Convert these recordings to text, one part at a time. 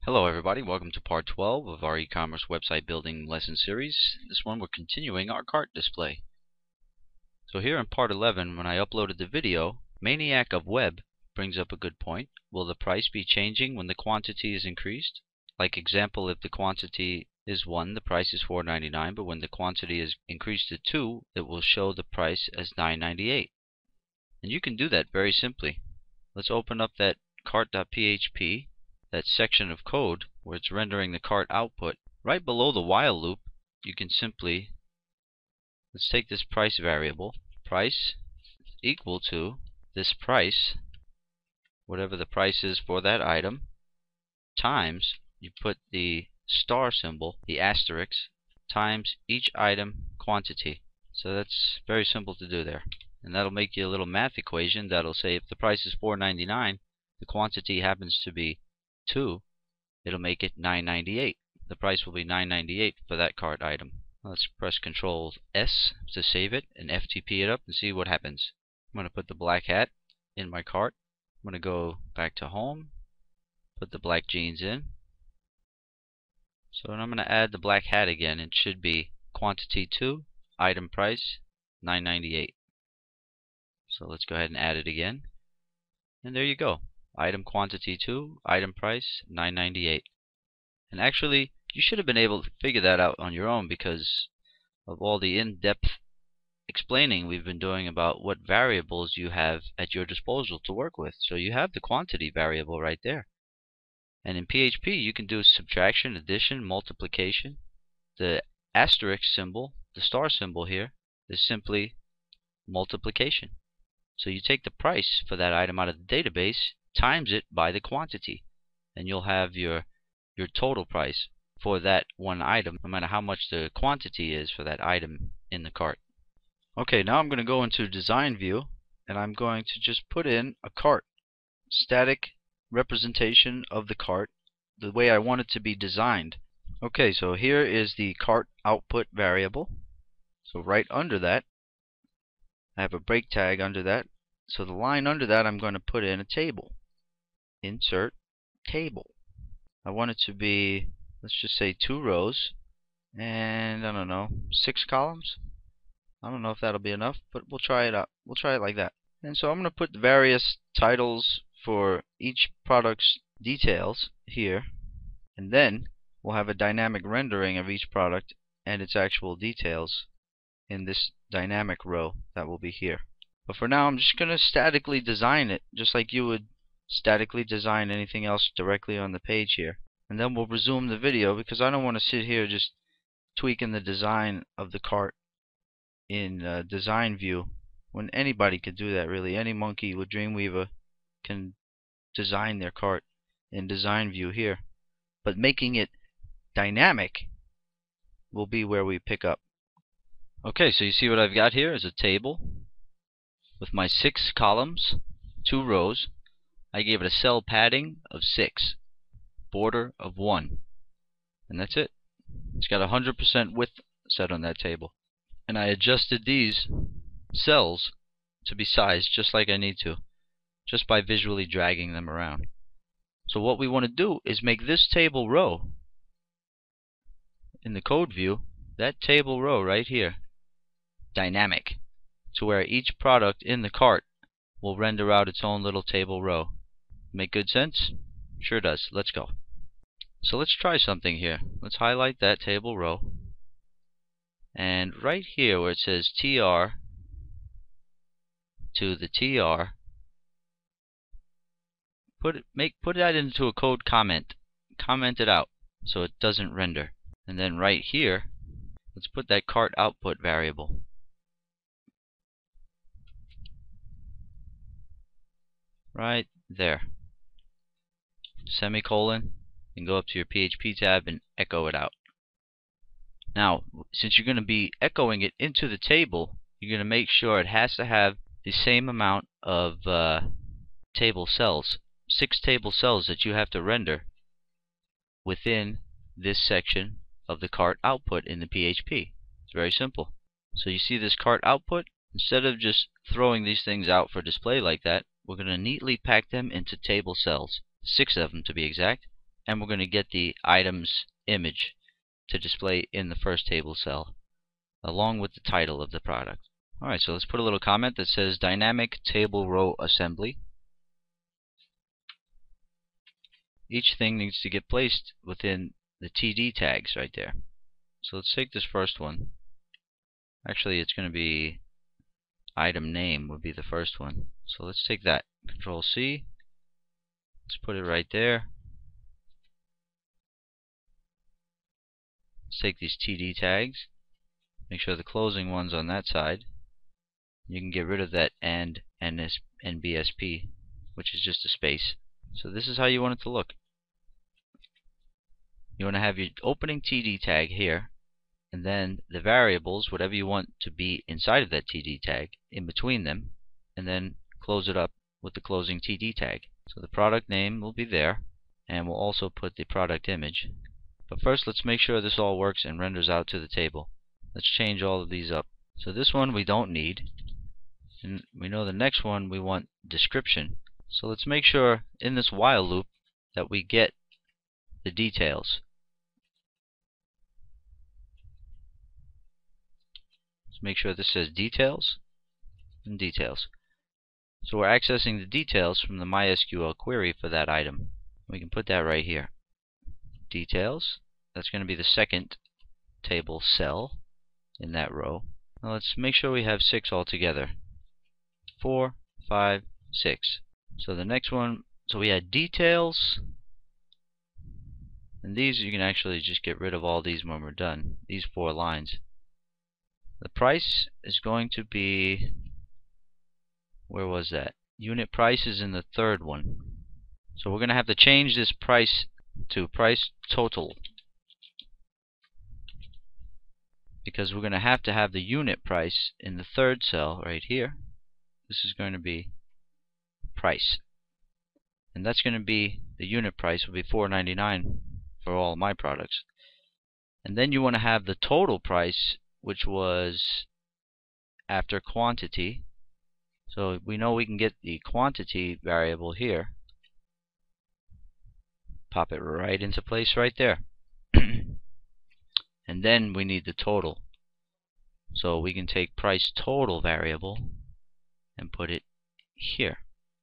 Hello everybody, welcome to part 12 of our e-commerce website building lesson series. This one we're continuing our cart display. So here in part 11, when I uploaded the video, Maniac of Web brings up a good point. Will the price be changing when the quantity is increased? Like example, if the quantity is 1, the price is $4.99, but when the quantity is increased to 2, it will show the price as $9.98. And you can do that very simply. Let's open up that cart.php. That section of code where it's rendering the cart output. Right below the while loop, you can simply, let's take this price variable, price equal to this price, whatever the price is for that item, times, you put the star symbol, the asterisk, times each item quantity. So that's very simple to do there. And that'll make you a little math equation that'll say if the price is $4.99, the quantity happens to be 2, it'll make it $9.98. The price will be $9.98 for that cart item. Let's press Ctrl S to save it and FTP it up and see what happens. I'm going to put the black hat in my cart. I'm going to go back to home, put the black jeans in. So I'm going to add the black hat again. It should be quantity 2, item price $9.98. So let's go ahead and add it again. And there you go. Item quantity 2, item price $9.98. And actually, you should have been able to figure that out on your own because of all the in-depth explaining we've been doing about what variables you have at your disposal to work with. So you have the quantity variable right there. And in PHP, you can do subtraction, addition, multiplication. The asterisk symbol, the star symbol here, is simply multiplication. So you take the price for that item out of the database, times it by the quantity, and you'll have your total price for that one item, no matter how much the quantity is for that item in the cart. Okay, now I'm going to go into design view, and I'm going to just put in a cart, static representation of the cart, the way I want it to be designed. Okay, so here is the cart output variable. So right under that, I have a break tag under that. So the line under that, I'm going to put in a table. Insert table. I want it to be, let's just say 2 rows and I don't know, 6 columns. I don't know if that'll be enough, but we'll try it out. We'll try it like that. And so I'm going to put the various titles for each product's details here, and then we'll have a dynamic rendering of each product and its actual details in this dynamic row that will be here. But for now, I'm just going to statically design it, just like you would statically design anything else directly on the page here. And then we'll resume the video because I don't want to sit here just tweaking the design of the cart in design view when anybody could do that really. Any monkey with Dreamweaver can design their cart in design view here. But making it dynamic will be where we pick up. Okay, so you see what I've got here is a table with my 6 columns, 2 rows. I gave it a cell padding of 6, border of 1, and that's it. It's got 100% width set on that table. And I adjusted these cells to be sized just like I need to, just by visually dragging them around. So what we want to do is make this table row in the code view, that table row right here, dynamic, to where each product in the cart will render out its own little table row. Make good sense? Sure does. Let's go. So let's try something here. Let's highlight that table row. And right here where it says TR to the TR, put that into a code comment. Comment it out so it doesn't render. And then right here, let's put that cart output variable. Right there. Semicolon, and go up to your PHP tab and echo it out. Now, since you're going to be echoing it into the table, you're going to make sure it has to have the same amount of table cells, 6 table cells that you have to render within this section of the cart output in the PHP. It's very simple. So you see this cart output? Instead of just throwing these things out for display like that, we're going to neatly pack them into table cells, 6 of them to be exact, and we're going to get the items image to display in the first table cell along with the title of the product. Alright, so let's put a little comment that says dynamic table row assembly. Each thing needs to get placed within the TD tags right there. So let's take this first one. Actually, it's going to be item name would be the first one. So let's take that. Control C. Let's put it right there. Let's take these TD tags. Make sure the closing one's on that side. You can get rid of that and BSP, which is just a space. So this is how you want it to look. You want to have your opening TD tag here, and then the variables, whatever you want to be inside of that TD tag, in between them, and then close it up with the closing TD tag. So the product name will be there, and we'll also put the product image. But first, let's make sure this all works and renders out to the table. Let's change all of these up. So this one we don't need, and we know the next one we want description. So let's make sure in this while loop that we get the details. Let's make sure this says details and details. So we're accessing the details from the MySQL query for that item. We can put that right here. Details. That's going to be the second table cell in that row. Now let's make sure we have 6 altogether. 4, 5, 6. So the next one, so we had details, and these you can actually just get rid of all these when we're done. These 4 lines. The price is going to be, where was that? Unit price is in the third one. So we're going to have to change this price to price total, because we're going to have the unit price in the third cell right here. This is going to be price, and that's going to be the unit price will be $4.99 for all of my products. And then you want to have the total price, which was after quantity. So we know we can get the quantity variable here. Pop it right into place right there. And then we need the total. So we can take price total variable and put it here.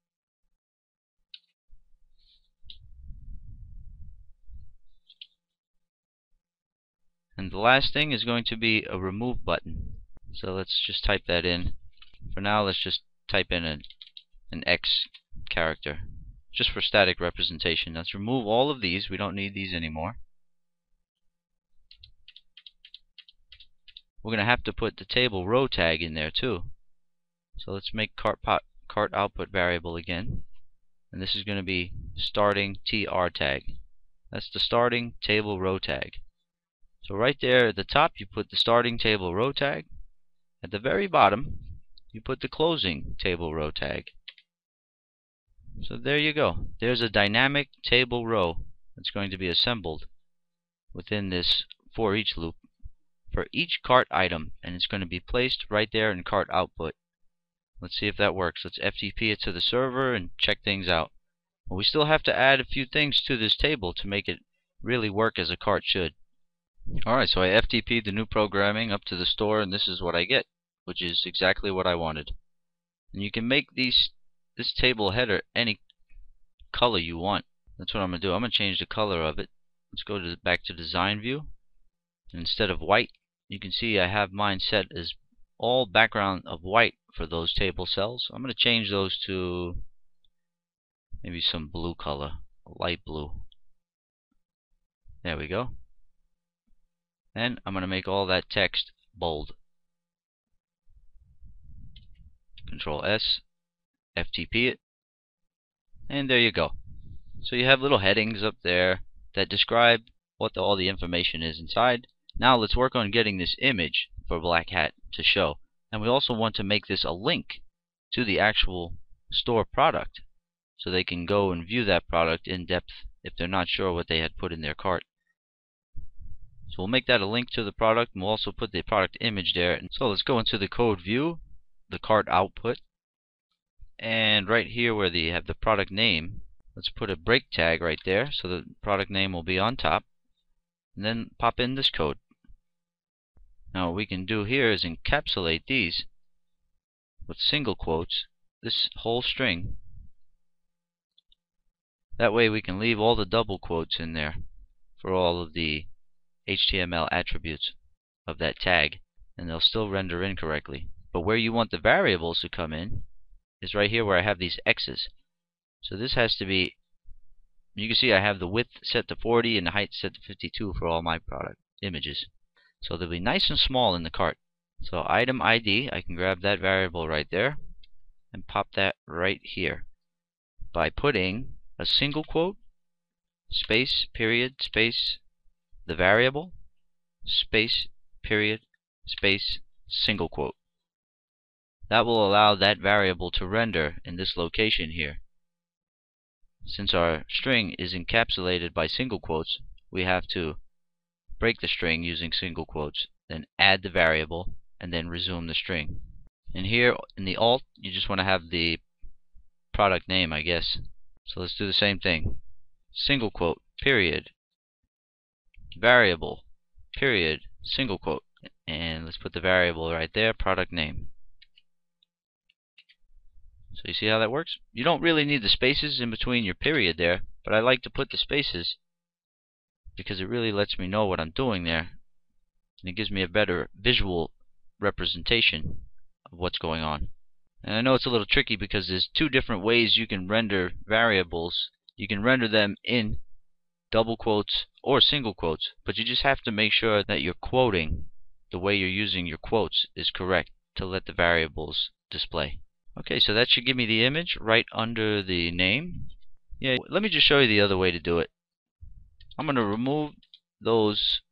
And the last thing is going to be a remove button. So let's just type that in. For now, let's just type in an X character, just for static representation. Let's remove all of these. We don't need these anymore. We're going to have to put the table row tag in there too. So let's make cart output variable again. And this is going to be starting TR tag. That's the starting table row tag. So right there at the top you put the starting table row tag. At the very bottom you put the closing table row tag. So there you go. There's a dynamic table row that's going to be assembled within this for each loop for each cart item, and it's going to be placed right there in cart output. Let's see if that works. Let's FTP it to the server and check things out. Well, we still have to add a few things to this table to make it really work as a cart should. Alright, so I FTP'd the new programming up to the store, and this is what I get, which is exactly what I wanted. And you can make this table header any color you want. That's what I'm going to do. I'm going to change the color of it. Let's go back to design view. And instead of white, you can see I have mine set as all background of white for those table cells. I'm going to change those to maybe some blue color, light blue. There we go. And I'm going to make all that text bold. Control S, FTP it, and there you go. So you have little headings up there that describe what all the information is inside. Now let's work on getting this image for Black Hat to show. And we also want to make this a link to the actual store product, so they can go and view that product in depth if they're not sure what they had put in their cart. So we'll make that a link to the product, and we'll also put the product image there. And so let's go into the code view, the cart output, and right here where they have the product name, Let's put a break tag right there so the product name will be on top, and then pop in this code. Now what we can do here is encapsulate these with single quotes, this whole string. That way we can leave all the double quotes in there for all of the HTML attributes of that tag, and they'll still render incorrectly. But where you want the variables to come in is right here where I have these X's. So this has to be, you can see I have the width set to 40 and the height set to 52 for all my product images. So they'll be nice and small in the cart. So item ID, I can grab that variable right there and pop that right here by putting a single quote, space, period, space, the variable, space, period, space, single quote. That will allow that variable to render in this location here. Since our string is encapsulated by single quotes, we have to break the string using single quotes, then add the variable, and then resume the string. And here in the alt, you just want to have the product name, I guess. So let's do the same thing. Single quote, period, variable, period, single quote. And let's put the variable right there, product name. So you see how that works? You don't really need the spaces in between your period there, but I like to put the spaces because it really lets me know what I'm doing there, and it gives me a better visual representation of what's going on. And I know it's a little tricky because there's two different ways you can render variables. You can render them in double quotes or single quotes, but you just have to make sure that your quoting, the way you're using your quotes, is correct to let the variables display. Okay, so that should give me the image right under the name. Yeah, let me just show you the other way to do it. I'm going to remove those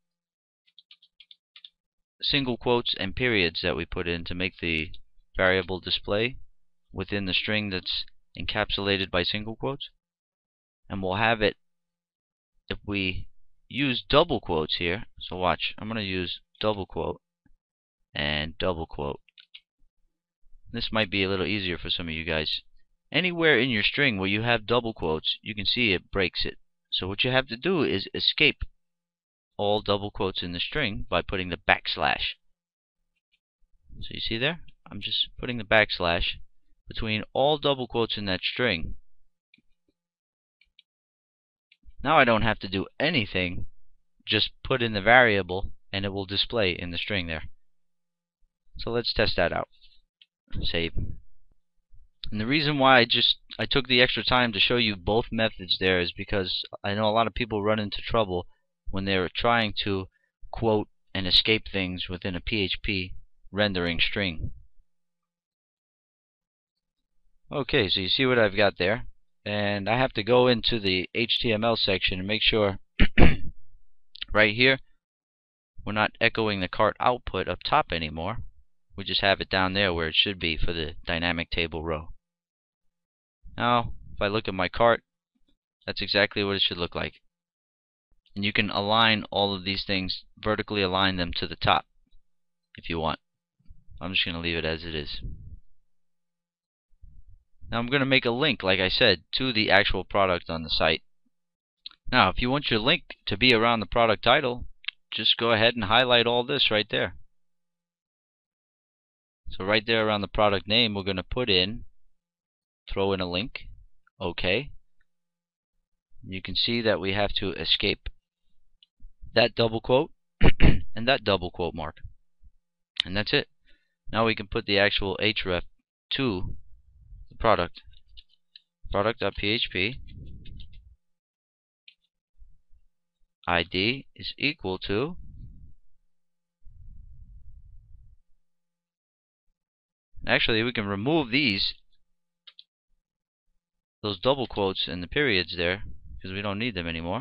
single quotes and periods that we put in to make the variable display within the string that's encapsulated by single quotes. And we'll have it, if we use double quotes here, so watch, I'm going to use double quote and double quote. This might be a little easier for some of you guys. Anywhere in your string where you have double quotes, you can see it breaks it. So what you have to do is escape all double quotes in the string by putting the backslash. So you see there? I'm just putting the backslash between all double quotes in that string. Now I don't have to do anything, just put in the variable and it will display in the string there. So let's test that out. Save. And the reason why I took the extra time to show you both methods there is because I know a lot of people run into trouble when they're trying to quote and escape things within a PHP rendering string. Okay, so you see what I've got there, and I have to go into the HTML section and make sure right here we're not echoing the cart output up top anymore. We just have it down there where it should be for the dynamic table row. Now, if I look at my cart, that's exactly what it should look like. And you can align all of these things, vertically align them to the top if you want. I'm just going to leave it as it is. Now I'm going to make a link, like I said, to the actual product on the site. Now, if you want your link to be around the product title, just go ahead and highlight all this right there. So right there around the product name, we're going to throw in a link. OK. You can see that we have to escape that double quote and that double quote mark. And that's it. Now we can put the actual href to the product. Product.php ID is equal to actually we can remove those double quotes and the periods there because we don't need them anymore,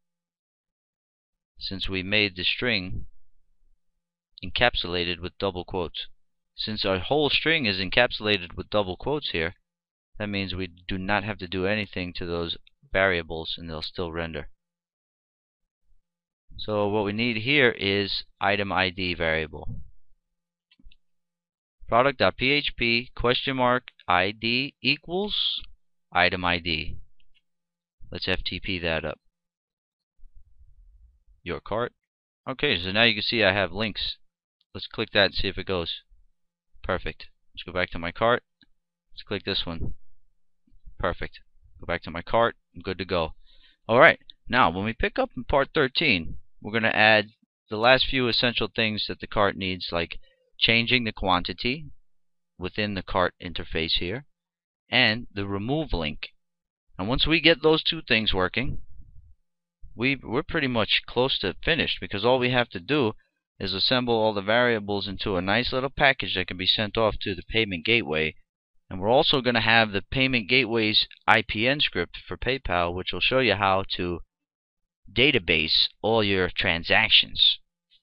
since we made the string encapsulated with double quotes. Since our whole string is encapsulated with double quotes here, that means we do not have to do anything to those variables and they'll still render. So what we need here is item ID variable. Product.php question mark ID equals item ID. Let's FTP that up. Your cart. Okay, so now you can see I have links. Let's click that and see if it goes. Perfect. Let's go back to my cart. Let's click this one. Perfect. Go back to my cart. I'm good to go. Alright, now when we pick up in part 13, we're going to add the last few essential things that the cart needs, like changing the quantity within the cart interface here, and the remove link. And once we get those two things working, we're pretty much close to finished, because all we have to do is assemble all the variables into a nice little package that can be sent off to the payment gateway. And we're also going to have the payment gateway's IPN script for PayPal, which will show you how to database all your transactions.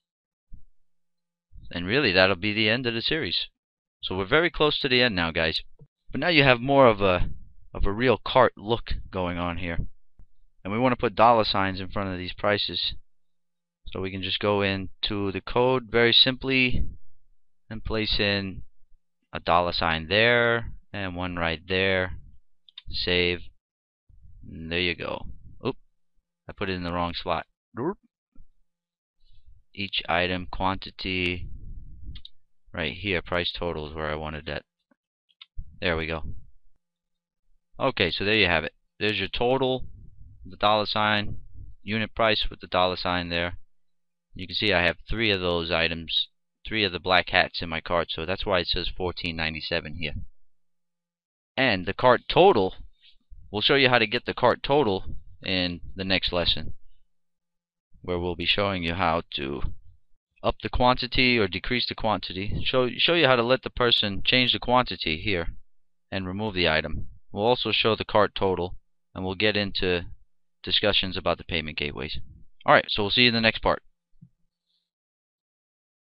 And really, that'll be the end of the series. So we're very close to the end now, guys. But now you have more of a real cart look going on here. And we want to put $ in front of these prices. So we can just go into the code very simply and place in a $ there and one right there. Save. And there you go. Oop, I put it in the wrong slot. Each item quantity right here, price total is where I wanted that. There we go. Okay, so there you have it. There's your total, the $, unit price with the $ there. You can see I have 3 of those items, 3 of the black hats in my cart, so that's why it says $14.97 here. And the cart total, we'll show you how to get the cart total in the next lesson, where we'll be showing you how to up the quantity or decrease the quantity. Show you how to let the person change the quantity here and remove the item. We'll also show the cart total, and we'll get into discussions about the payment gateways. Alright, so we'll see you in the next part.